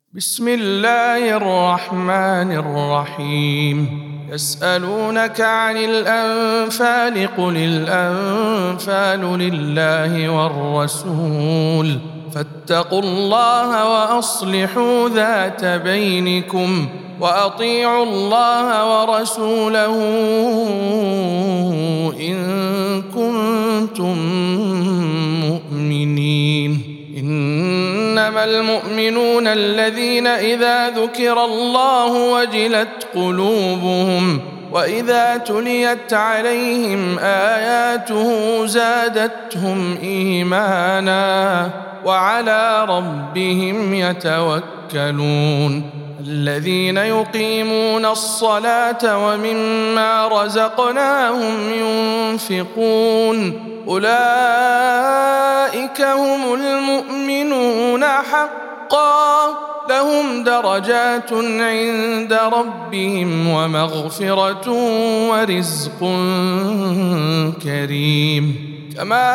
بسم الله الرحمن الرحيم. يسألونك عن الأنفال قل الأنفال لله والرسول فاتقوا الله وأصلحوا ذات بينكم وأطيعوا الله ورسوله إن كنتم مؤمنين. إنما المؤمنون الذين إذا ذكر الله وجلت قلوبهم وإذا تليت عليهم آياته زادتهم إيمانا وعلى ربهم يتوكلون. الذين يقيمون الصلاة ومما رزقناهم ينفقون أولئك هم المؤمنون حقا لهم درجات عند ربهم ومغفرة ورزق كريم. كما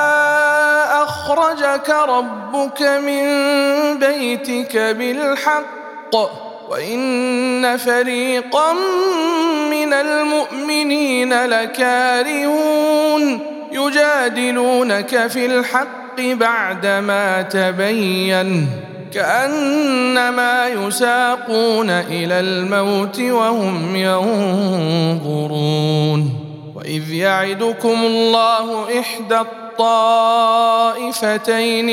أخرجك ربك من بيتك بالحق وإن فريقا من المؤمنين لكارهون يجادلونك في الحق بعدما تبين كأنما يساقون إلى الموت وهم ينظرون. وإذ يعدكم الله إحدى الطائفتين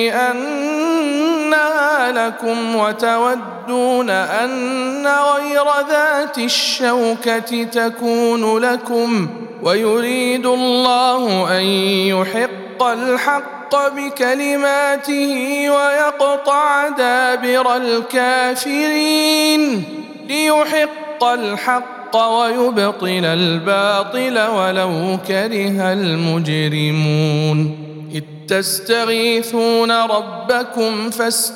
أنها لكم وتودون أن غير ذات الشوكة تكون لكم ويريد الله أن يحق الحق بكلماته ويقطع دابر الكافرين ليحق الحق ويبطل الباطل ولو كره المجرمون. إذ تستغيثون ربكم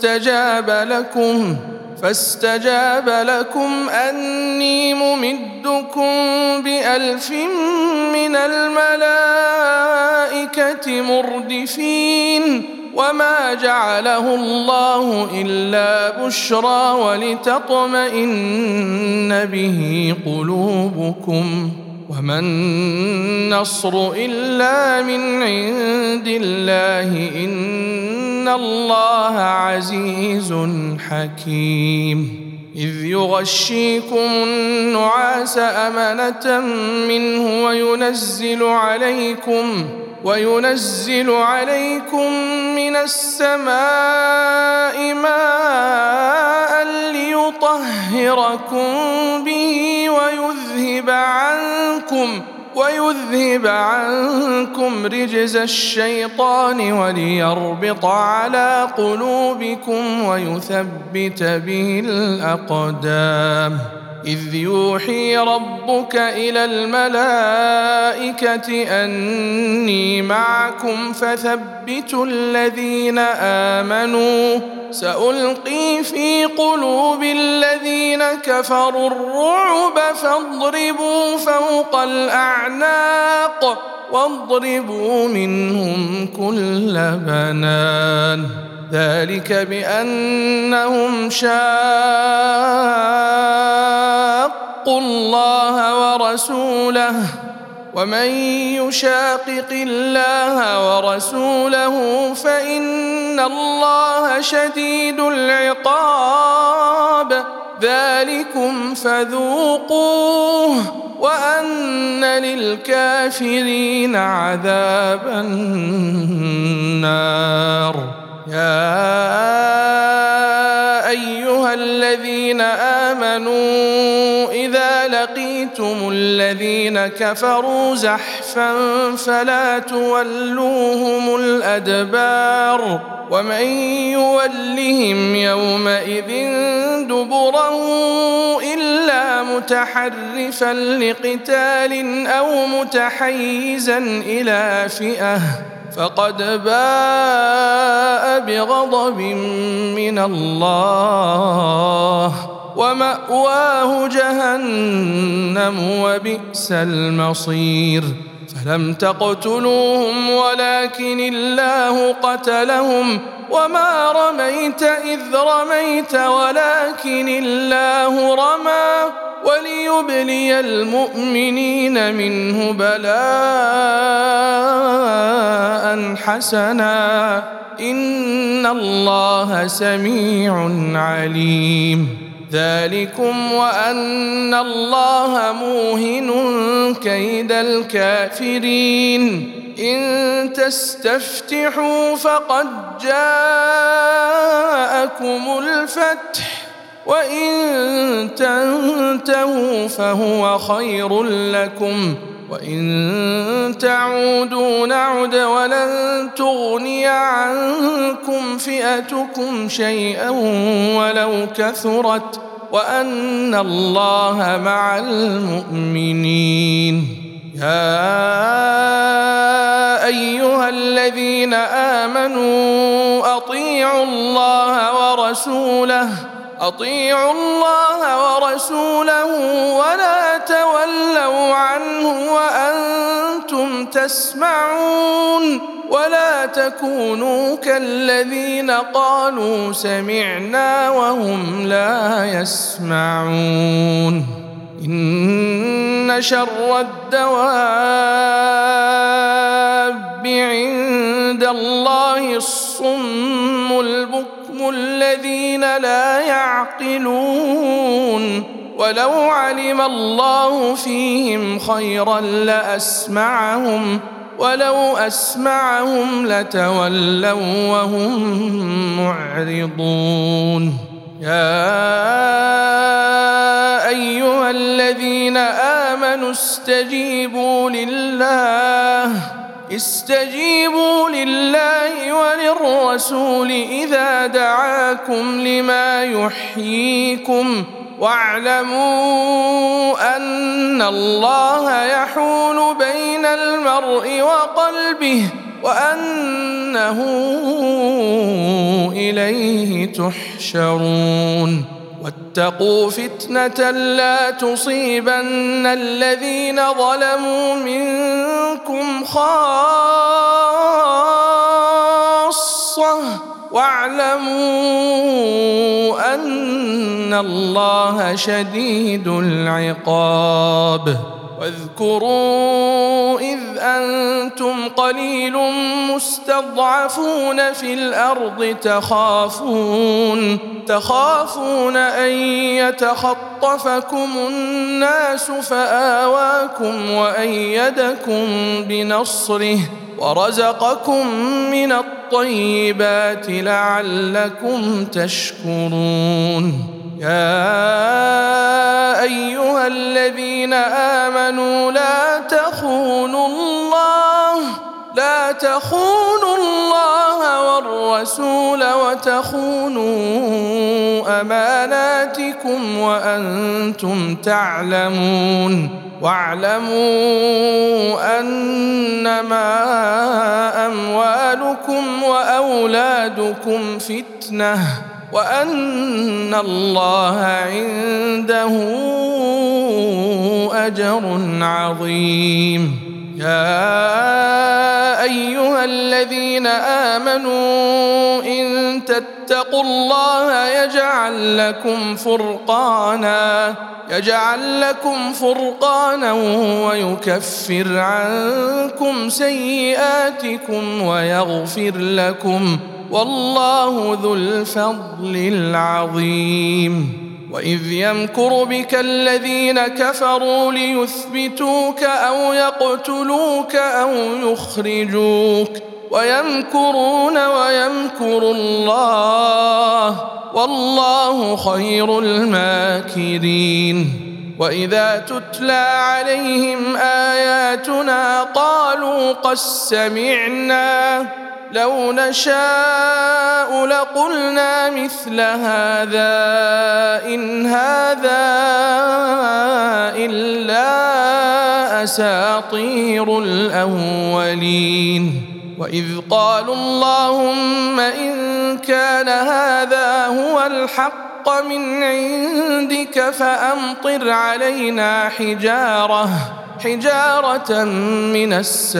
فاستجاب لكم أني ممدكم ب1000 من الملائكة مردفين وما جعله الله إلا بشرى ولتطمئن به قلوبكم وما النصر إلا من عند الله إن الله عزيز حكيم. إذ يغشيكم النعاس أمنة منه وينزل عليكم من السماء ماء ليطهركم به ويذهب عنكم رجز الشيطان وليربط على قلوبكم ويثبت به الأقدام. إذ يوحي ربك إلى الملائكة أني معكم فثبتوا الذين آمنوا سألقي في قلوب الذين كفروا الرعب فاضربوا فوق الأعناق واضربوا منهم كل بنان. ذلك بأنهم شاقوا الله ورسوله ومن يشاقق الله ورسوله فإن الله شديد العقاب. ذلكم فذوقوه وأن للكافرين عذاب النار. يا أيها الذين آمنوا إذا لقيتم الذين كفروا زحفا فلا تولوهم الأدبار ومن يولهم يومئذ دبره إلا متحرفا لقتال أو متحيزا إلى فئة فقد باء بغضب من الله ومأواه جهنم وبئس المصير. فلم تقتلوهم ولكن الله قتلهم وما رميت إذ رميت ولكن الله رمى وليبلي المؤمنين منه بلاء حسنا إن الله سميع عليم. ذلكم وأن الله موهن كيد الكافرين. إن تستفتحوا فقد جاءكم الفتح وإن تنتهوا فهو خير لكم وإن تعودوا نعد ولن تغني عنكم فئتكم شيئا ولو كثرت وأن الله مع المؤمنين. يا أيها الذين آمنوا أطيعوا الله ورسوله ولا تولوا عنه وأنتم تسمعون ولا تكونوا كالذين قالوا سمعنا وهم لا يسمعون. إن شر الدواب عند الله الصم البكم الذين لا يعقلون. ولو علم الله فيهم خيرا لأسمعهم ولو أسمعهم لتولوا وهم معرضون. يا أيها الذين آمنوا استجيبوا لله وللرسول إذا دعاكم لما يحييكم واعلموا أن الله يحول بين المرء وقلبه وأنه إليه تحشرون. واتقوا فتنة لا تصيبن الذين ظلموا منكم خاصة واعلموا أن الله شديد العقاب. واذكروا إذ أنتم قليل مستضعفون في الأرض تخافون أن يتخطفكم الناس فآواكم وأيدكم بنصره ورزقكم من الطيبات لعلكم تشكرون. يا أيها الذين آمنوا لا تخونوا الله والرسول وتخونوا أماناتكم وأنتم تعلمون. واعلموا أنما أموالكم وأولادكم فتنة وأن الله عنده أجر عظيم. يا أيها الذين آمنوا إن تتقوا الله يجعل لكم فرقانا ويكفر عنكم سيئاتكم ويغفر لكم والله ذو الفضل العظيم. وإذ يمكر بك الذين كفروا ليثبتوك أو يقتلوك أو يخرجوك ويمكرون ويمكر الله والله خير الماكرين. وإذا تتلى عليهم آياتنا قالوا قد سمعنا لو نشاء لقلنا مثل هذا إن هذا إلا أساطير الأولين. وإذ قالوا اللهم إن كان هذا هو الحق من عندك فأمطر علينا حجارة من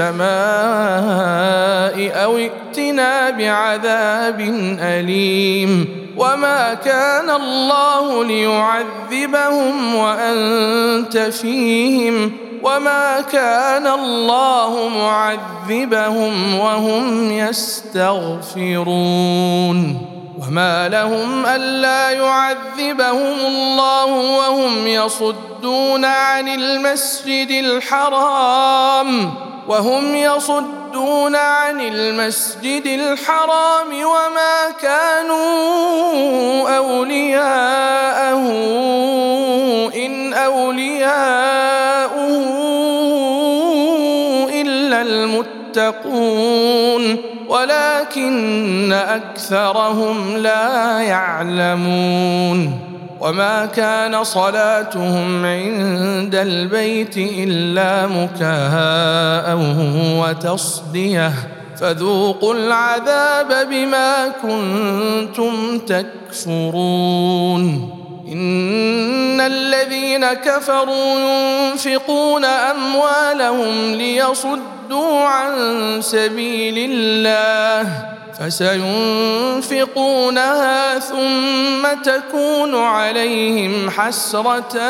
السماء أو ائتنا بعذاب أليم وما كان الله ليعذبهم وأنت فيهم وما كان الله معذبهم وهم يستغفرون وما لهم ألا يعذبهم الله وهم يصدون عن المسجد الحرام وما كانوا أولياءه إن أولياؤه إلا المتقون ولكن أكثرهم لا يعلمون وما كان صلاتهم عند البيت إلا مكاء وتصدية فذوقوا العذاب بما كنتم تكفرون إن الذين كفروا ينفقون أموالهم ليصدوا عن سبيل الله فسينفقونها ثم تكون عليهم حسرة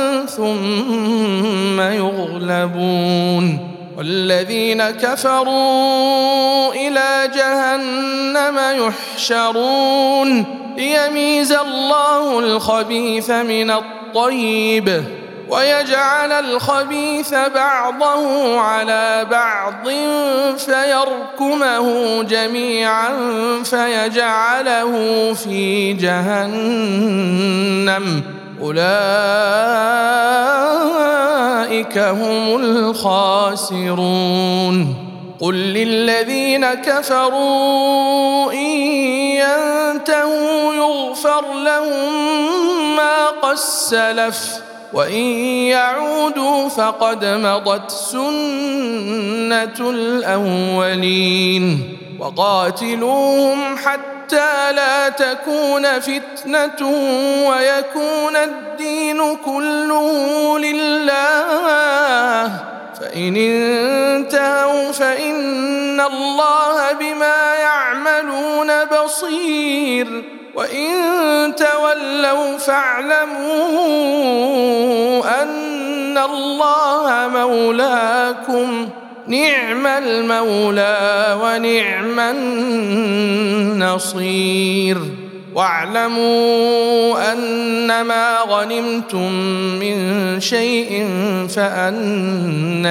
ثم يغلبون والذين كفروا إلى جهنم يحشرون ليميز الله الخبيث من الطيب ويجعل الخبيث بعضه على بعض فيركمه جميعا فيجعله في جهنم أولئك هم الخاسرون قل للذين كفروا إن ينتهوا يغفر لهم ما قد سلف وإن يعودوا فقد مضت سنة الأولين وقاتلوهم حتى لا تكون فتنة ويكون الدين كله لله فإن انتهوا فإن الله بما يعملون بصير وإن تولوا فاعلموا أن الله مولاكم نعم المولى ونعم النصير واعلموا أنما غنمتم من شيء فأن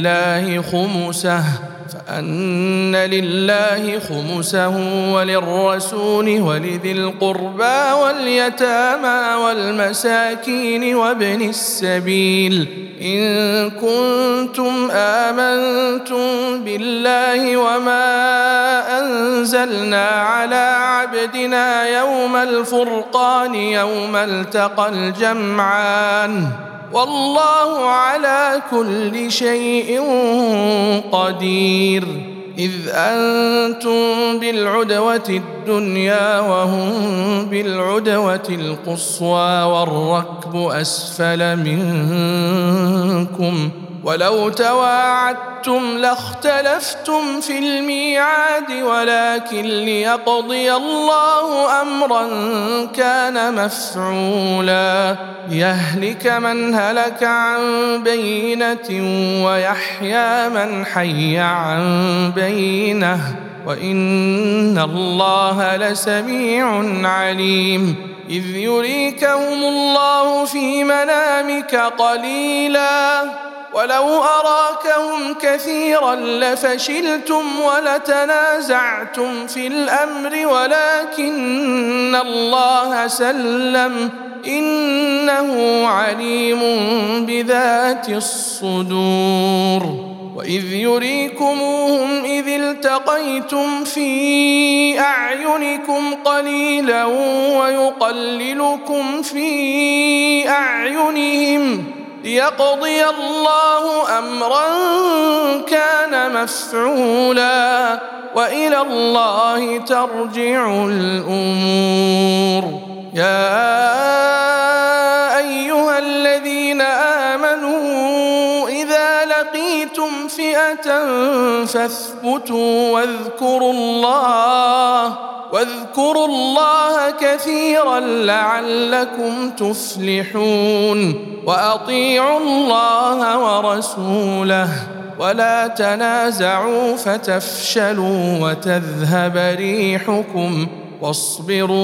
لله خمسه وللرسول ولذي القربى واليتامى والمساكين وابن السبيل إن كنتم آمنتم بالله وما أنزلنا على عبدنا يوم الفرقان يوم التقى الجمعان والله على كل شيء قدير إذ أنتم بالعدوة الدنيا وهم بالعدوة القصوى والركب أسفل منكم ولو تواعدتم لاختلفتم في الميعاد ولكن ليقضي الله أمرا كان مفعولا ليهلك من هلك عن بينة ويحيى من حي عن بينة وإن الله لسميع عليم إذ يريكهم الله في منامك قليلا ولو أراكهم كثيرا لفشلتم ولتنازعتم في الأمر ولكن الله سلم إنه عليم بذات الصدور وإذ يريكموهم إذ التقيتم في أعينكم قليلا ويقللكم في أعينهم ليقضي الله أمرا كان مفعولا وإلى الله ترجع الأمور يا أيها الذين آمنوا إذا فئة فاثبتوا واذكروا الله كثيرا لعلكم تفلحون وأطيعوا الله ورسوله ولا تنازعوا فتفشلوا وتذهب ريحكم واصبروا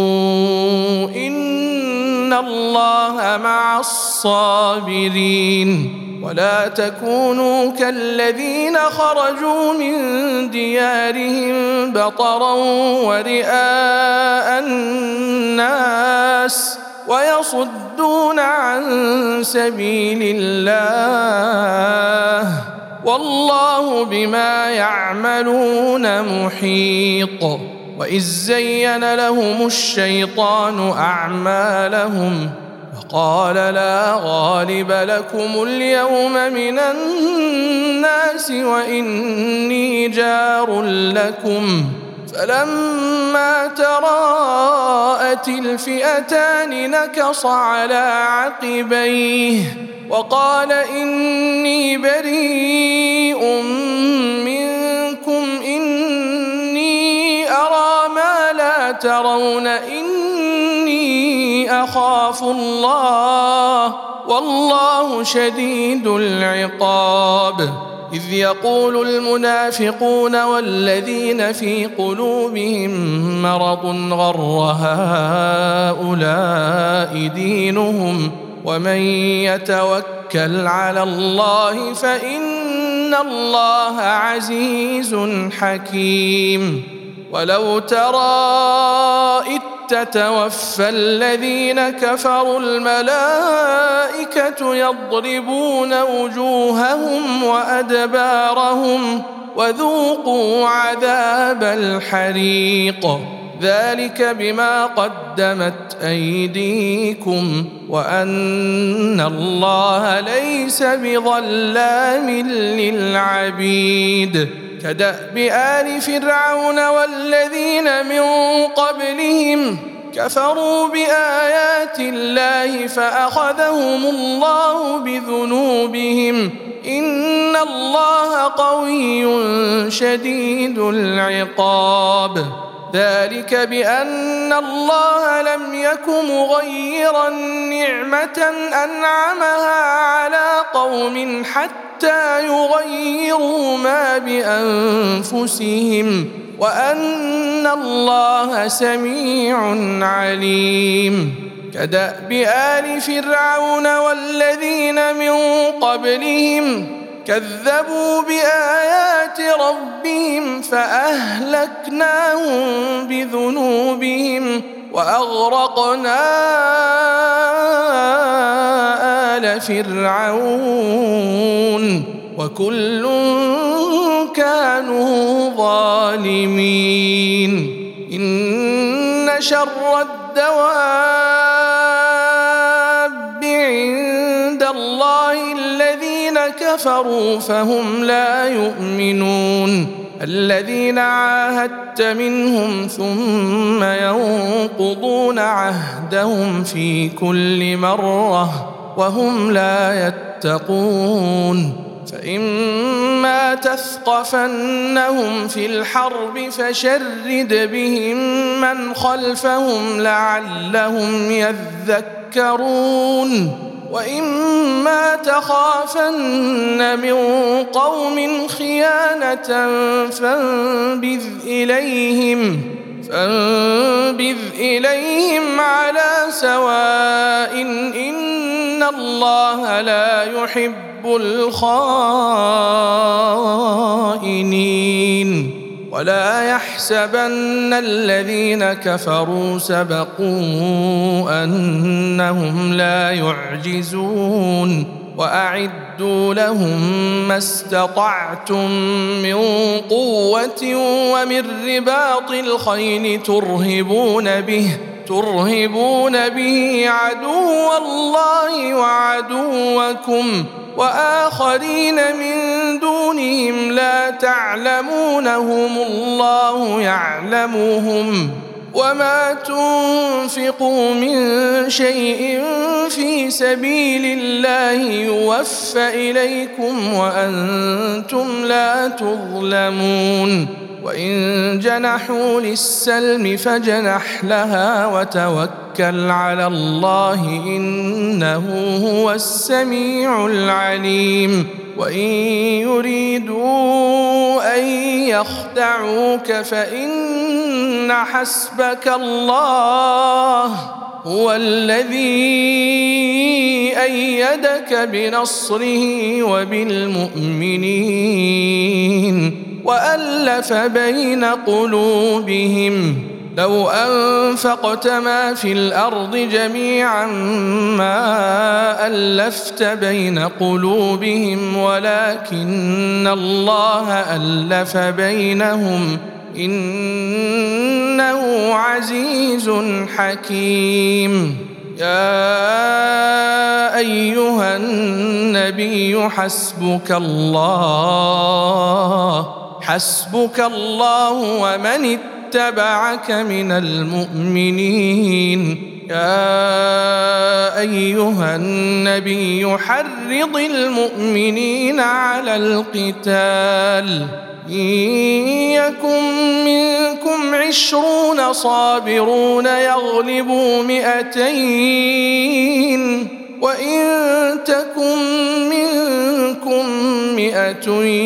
إن الله مع الصابرين ولا تكونوا كالذين خرجوا من ديارهم بطرا ورئاء الناس ويصدون عن سبيل الله والله بما يعملون محيط وإذ زين لهم الشيطان أعمالهم وقال لا غالب لكم اليوم من الناس وإني جار لكم فلما تراءت الفئتان نكص على عقبيه وقال إني بريء منكم إني أرى ما لا ترون إني أخاف الله والله شديد العقاب إذ يقول المنافقون والذين في قلوبهم مرض غر هؤلاء دينهم ومن يتوكل على الله فإن الله عزيز حكيم ولو ترى إذ تتوفى الذين كفروا الملائكة يضربون وجوههم وأدبارهم وذوقوا عذاب الحريق ذلك بما قدمت أيديكم وأن الله ليس بظلام للعبيد كدأب آل فرعون والذين من قبلهم كفروا بآيات الله فأخذهم الله بذنوبهم إن الله قوي شديد العقاب ذلك بأن الله لم يك مغيرا نعمة أنعمها على قوم حتى يغيروا ما بأنفسهم وأن الله سميع عليم كدأب آل فرعون والذين من قبلهم كذبوا بآيات ربهم فأهلكناهم بذنوبهم وأغرقنا آل فرعون وكل كانوا ظالمين إن شر الدواب عند الله الذين كفروا فهم لا يؤمنون الذين عاهدت منهم ثم ينقضون عهدهم في كل مرة وهم لا يتقون فإما تثقفنهم في الحرب فشرد بهم من خلفهم لعلهم يذكرون وإما تخافن من قوم خيانة فانبذ إليهم على سواء إن الله لا يحب الخائنين ولا يحسبن الذين كفروا سبقوا أنهم لا يعجزون وأعدوا لهم ما استطعتم من قوة ومن رباط الخيل ترهبون به عدو الله وعدوكم وآخرين من دونهم لا تعلمونهم الله يعلمهم وما تنفقوا من شيء في سبيل الله يوفى إليكم وأنتم لا تظلمون وإن جنحوا للسلم فاجنح لها وتوكل على الله إنه هو السميع العليم وإن يريدوا أن يخدعوك فإن حسبك الله هو الذي أيدك بنصره وبالمؤمنين وألف بين قلوبهم لو أنفقت ما في الأرض جميعا ما ألفت بين قلوبهم ولكن الله ألف بينهم إنه عزيز حكيم يا أيها النبي حسبك الله ومن اتبعك من المؤمنين يا أيها النبي حرض المؤمنين على القتال إن يكن منكم 20 صابرون يغلبوا 200 وإن تكن منكم 100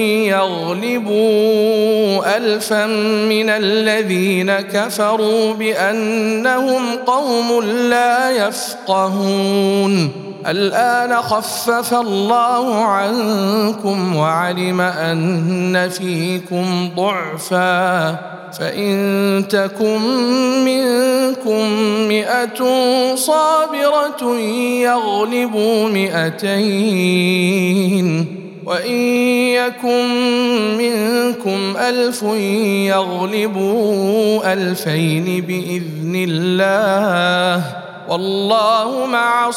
يغلبوا 1000 من الذين كفروا بأنهم قوم لا يفقهون الآن خفف الله عنكم وعلم أن فيكم ضعفا فإن تكن منكم 100 صابرة يغلبوا 200 وإن يكن منكم 1000 يغلبوا 2000 بإذن الله والله مع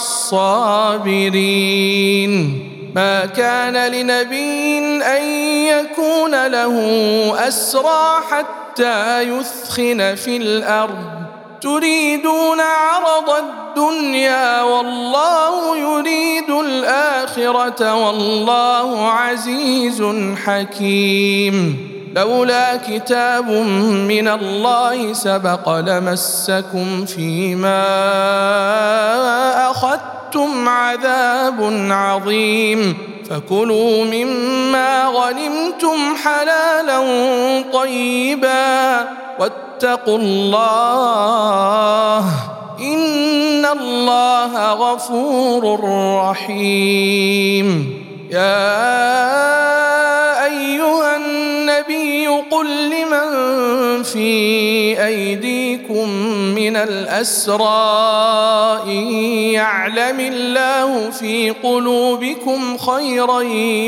الصابرين ما كان لنبي أن يكون له أسرى حتى يثخن في الأرض تريدون عرض الدنيا والله يريد الآخرة والله عزيز حكيم لولا كتاب من الله سبق لمسكم فيما أخذتم عذاب عظيم فكلوا مما غنمتم حلالا طيبا واتقوا الله إن الله غفور رحيم يا أيها النبي قل لمن في أيديكم من الأسرى إن يعلم الله في قلوبكم خيرا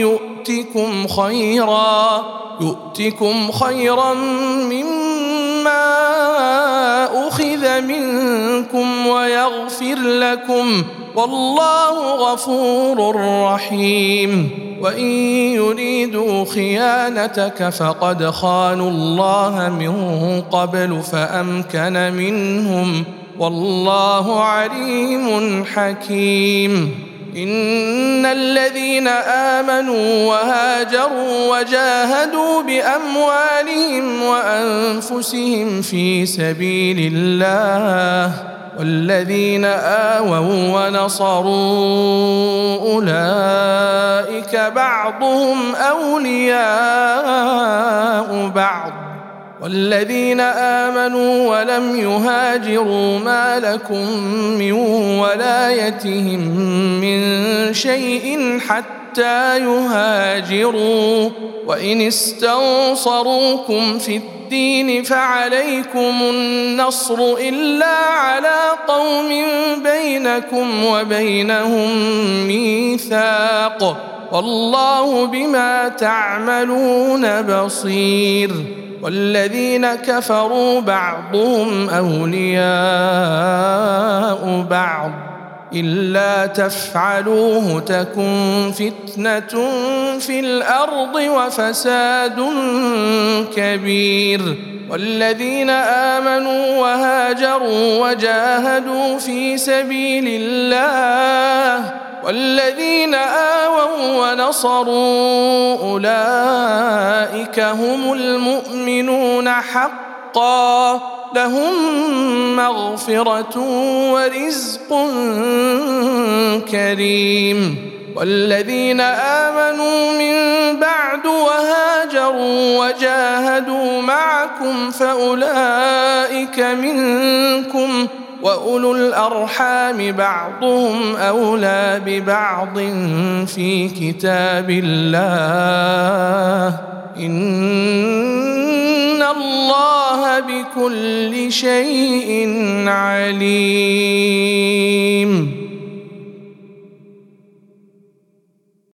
يؤتكم خيرا مما أخذ منكم ويغفر لكم والله غفور رحيم وإن يريدوا خيانتك فقد خانوا الله من قبل فأمكن منهم والله عليم حكيم إن الذين آمنوا وهاجروا وجاهدوا بأموالهم وأنفسهم في سبيل الله والذين آووا ونصروا أولئك بعضهم أولياء بعض والذين آمنوا ولم يهاجروا ما لكم من ولايتهم من شيء حتى يهاجروا وإن استنصروكم في الدين فعليكم النصر إلا على قوم بينكم وبينهم ميثاق والله بما تعملون بصير والذين كفروا بعضهم أولياء بعض إلا تفعلوه تكن فتنة في الأرض وفساد كبير والذين آمنوا وهاجروا وجاهدوا في سبيل الله والذين آووا ونصروا أولئك هم المؤمنون حقا لهم مغفرة ورزق كريم والذين آمنوا من بعد وهاجروا وجاهدوا معكم فأولئك منكم وأولو الأرحام بعضهم أولى ببعض في كتاب الله إن الله بكل شيء عليم